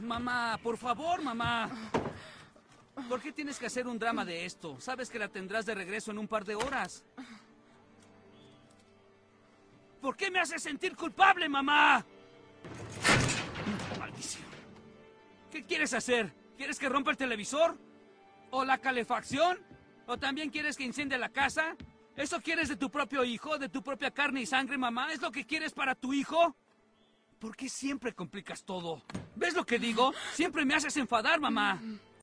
Mamá, por favor, mamá. ¿Por qué tienes que hacer un drama de esto? Sabes que la tendrás de regreso en un par de horas. ¿Por qué me haces sentir culpable, mamá? Maldición. ¿Qué quieres hacer? ¿Quieres que rompa el televisor? ¿O la calefacción? ¿O también quieres que incendie la casa? ¿Eso quieres de tu propio hijo? ¿De tu propia carne y sangre, mamá? ¿Es lo que quieres para tu hijo? ¿Por qué siempre complicas todo? ¿Ves lo que digo? Siempre me haces enfadar, mamá.